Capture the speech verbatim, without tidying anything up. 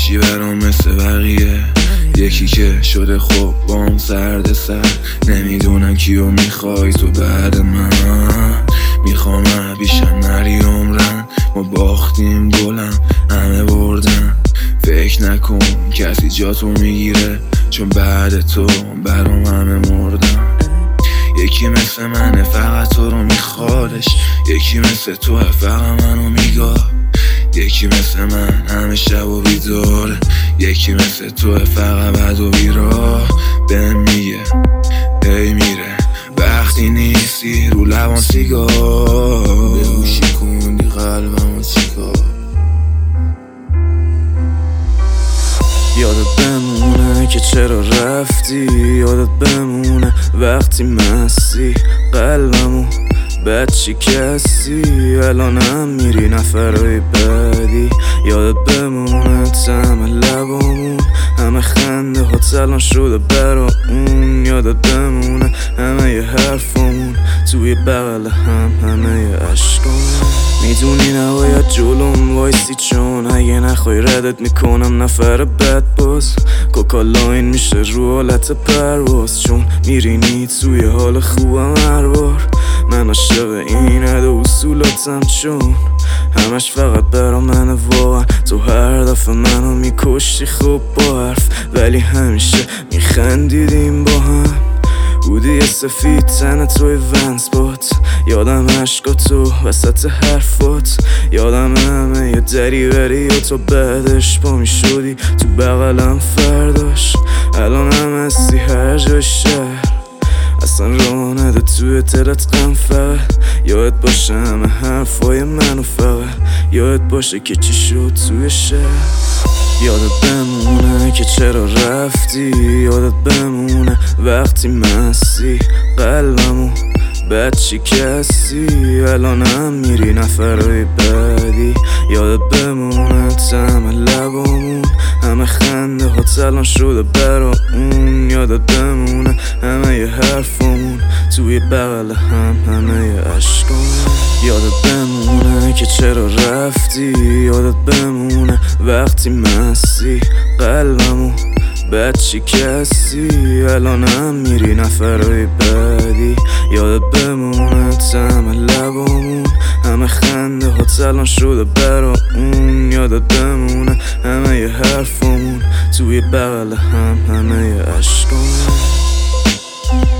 نمیشی برام مثل بقیه، یکی که شده خوب بام سرد سر. نمیدونم کیو میخوای تو بعد من، میخوام بیشتر نری عمرن. ما باختیم گلم همه بردن، فکر نکن کسی جاتو میگیره، چون بعد تو برام همه مردن. یکی مثل منه فقط تو رو میخوادش، یکی مثل توه فقط منو میگاه. یکی مثل من همه شب و بیداره، یکی مثل توه فقط بد و بیراه. بهم میگه ای میره وقتی نیستی رو لبان سیگار، به گوشی کندی قلبم و چیکار. یادت بمونه که چرا رفتی، یادت بمونه وقتی مستی قلبمو بد شکستی. الانم میری نفرهای بعدی، یادت بمونه طعم لبامون همه خنده ها الان شده برا اون. یادت بمونه همه ی حرفامون توی بغل هم همه ی عشقامون. میدونی نباید جلوم وایسی، چون اگه نخوای ردت میکنم نفر بد باز. کوکالاین میشه رو حالت پرواز، چون میرینی توی حال خوبم هر بار. من عاشق این عد و اصولاتم، چون همش فقط برا منه واقعا. تو هر دفعه منو میکشتی خوب با حرف، ولی همیشه میخندیدیم با هم. بودی سفید تن توی ونس بات، یادم عشقا تو وسط حرفات. یادم همه یه دری بری و تو بعدش پا می شدی تو بغلم فرداش. الان هم هستی هر جای شهر، اصلا راه نده توی دلت غم. فقط یادت باشه همه حرفای منو، فقط یادت باشه که چی شد توی شهر. یادت بمونه که چرا رفتی، یادت بمونه وقتی مستی قلبمو بد شکستی. الانم میری نفرهای بعدی، یادت بمونه طعم لبامون همه خنده ها الان شده برا اون. یادت بمونه همه ی حرفامون توی بغل هم همه ی عشقامون. یادت بمونه که چرا رفتی، یادت بمونه وقتی مستی قلبمو بد شکستی. الانم میری نفرهای بعدی، یادت بمونه طعم لبامون همه خنده ها الان شده برا اون. یادت بمونه همه ی حرفامون توی بغل هم همه ی عشقامون.